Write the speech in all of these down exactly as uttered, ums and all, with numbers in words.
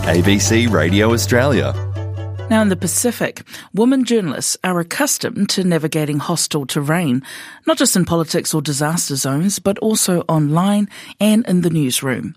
A B C Radio Australia. Now in the Pacific, women journalists are accustomed to navigating hostile terrain, not just in politics or disaster zones, but also online and in the newsroom.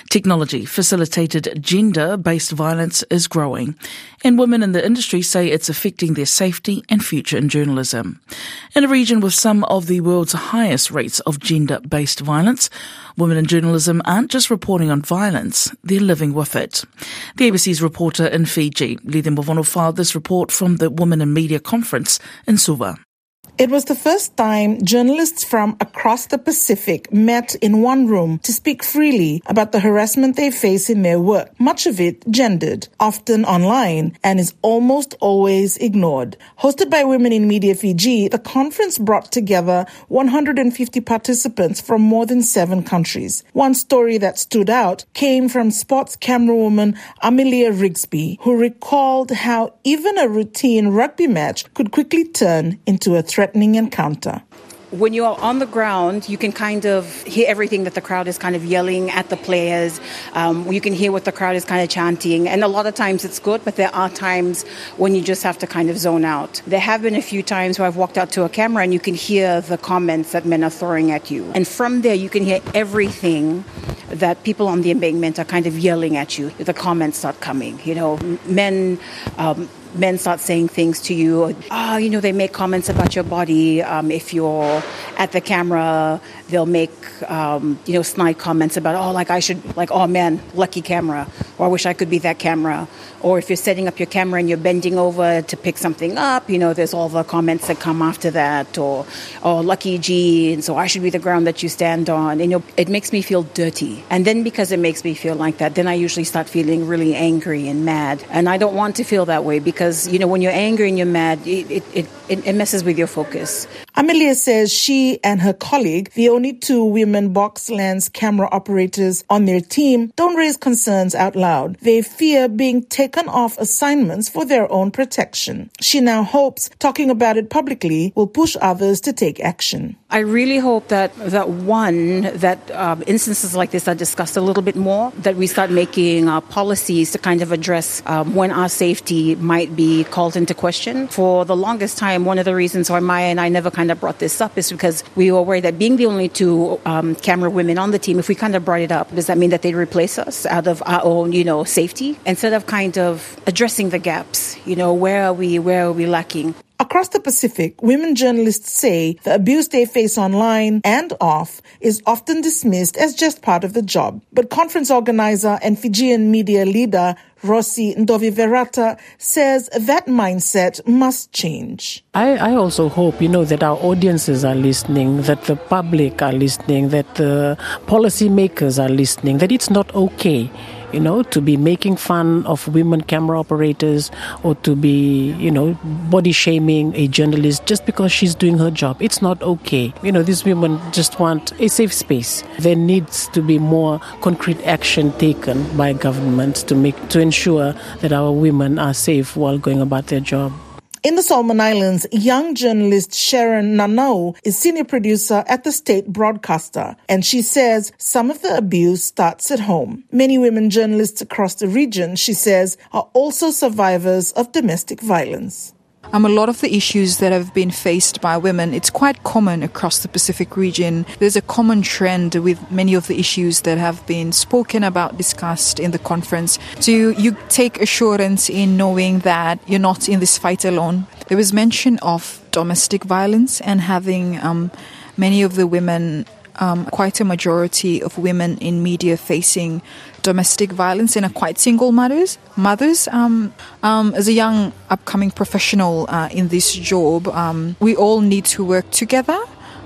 Technology-facilitated gender-based violence is growing, and women in the industry say it's affecting their safety and future in journalism. In a region with some of the world's highest rates of gender-based violence, women in journalism aren't just reporting on violence, they're living with it. The A B C's reporter in Fiji, Leitha Mavono, filed this report from the Women in Media Conference in Suva. It was the first time journalists from across the Pacific met in one room to speak freely about the harassment they face in their work, much of it gendered, often online, and is almost always ignored. Hosted by Women in Media Fiji, the conference brought together one hundred fifty participants from more than seven countries. One story that stood out came from sports camerawoman Amelia Rigsby, who recalled how even a routine rugby match could quickly turn into a threat. Threatening encounter. When you're on the ground, you can kind of hear everything that the crowd is kind of yelling at the players. Um, you can hear what the crowd is kind of chanting. And a lot of times it's good, but there are times when you just have to kind of zone out. There have been a few times where I've walked out to a camera and you can hear the comments that men are throwing at you. And from there, you can hear everything that people on the embankment are kind of yelling at you. The comments start coming. You know, men... Um, Men start saying things to you. Oh, you know, they make comments about your body. Um, if you're at the camera, they'll make, um, you know, snide comments about, oh, like I should, like, oh, man, lucky camera. Or I wish I could be that camera. Or if you're setting up your camera and you're bending over to pick something up, you know, there's all the comments that come after that. Or, oh, lucky G, and so I should be the ground that you stand on. And, you know, it makes me feel dirty. And then because it makes me feel like that, then I usually start feeling really angry and mad. And I don't want to feel that way because Because, you know, when you're angry and you're mad, it, it, it, it messes with your focus. Amelia says she and her colleague, the only two women box lens camera operators on their team, don't raise concerns out loud. They fear being taken off assignments for their own protection. She now hopes talking about it publicly will push others to take action. I really hope that, that one, that um, instances like this are discussed a little bit more, that we start making uh, policies to kind of address um, when our safety might be called into question. For the longest time, one of the reasons why Maya and I never kind of brought this up is because we were worried that being the only two um, camera women on the team, if we kind of brought it up, does that mean that they'd replace us out of our own, you know, safety? Instead of kind of addressing the gaps, you know, where are we, where are we lacking? Across the Pacific, women journalists say the abuse they face online and off is often dismissed as just part of the job. But conference organizer and Fijian media leader Rossi Ndoviverata says that mindset must change. I, I also hope, you know, that our audiences are listening, that the public are listening, that the policymakers are listening, that it's not okay, you know, to be making fun of women camera operators or to be, you know, body shaming a journalist just because she's doing her job. It's not okay. You know, these women just want a safe space. There needs to be more concrete action taken by governments to make to ensure that our women are safe while going about their job. In the Solomon Islands, young journalist Sharon Nanau is senior producer at the state broadcaster, and she says some of the abuse starts at home. Many women journalists across the region, she says, are also survivors of domestic violence. Um, a lot of the issues that have been faced by women, it's quite common across the Pacific region. There's a common trend with many of the issues that have been spoken about, discussed in the conference. So you, you take assurance in knowing that you're not in this fight alone. There was mention of domestic violence and having um, many of the women, um, quite a majority of women in media facing domestic violence and are quite single mothers. Mothers, um, um, as a young upcoming professional uh, in this job, um, we all need to work together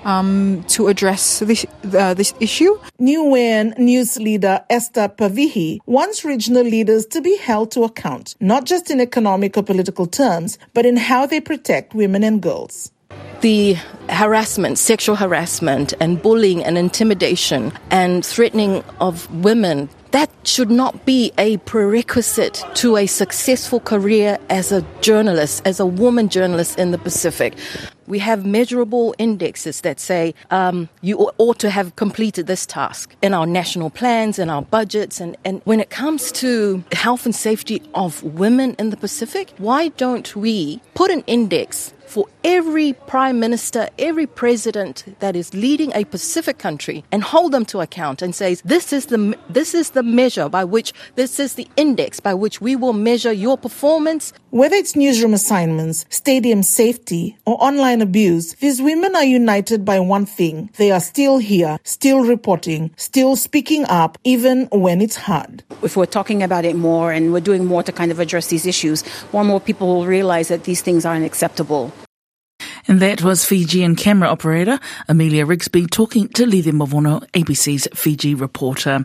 um, to address this, uh, this issue. Niuean news leader Esther Pavihi wants regional leaders to be held to account, not just in economic or political terms, but in how they protect women and girls. The harassment, sexual harassment and bullying and intimidation and threatening of women, that should not be a prerequisite to a successful career as a journalist, as a woman journalist in the Pacific. We have measurable indexes that say um, you ought to have completed this task in our national plans and our budgets. And, and when it comes to health and safety of women in the Pacific, why don't we put an index for every prime minister, every president that is leading a Pacific country and hold them to account and says, this is the this is the measure by which, this is the index by which we will measure your performance. Whether it's newsroom assignments, stadium safety, or online abuse, these women are united by one thing. They are still here, still reporting, still speaking up, even when it's hard. If we're talking about it more and we're doing more to kind of address these issues, more and more people will realize that these things aren't acceptable. And that was Fijian camera operator Amelia Rigsby talking to Lili Mavono, A B C's Fiji reporter.